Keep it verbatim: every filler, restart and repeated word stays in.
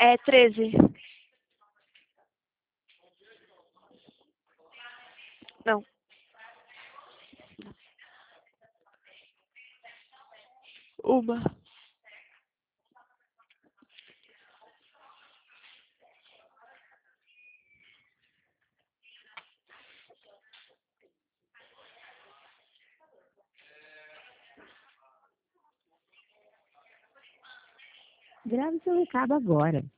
É treze. Não. Uma. Grave seu recado agora.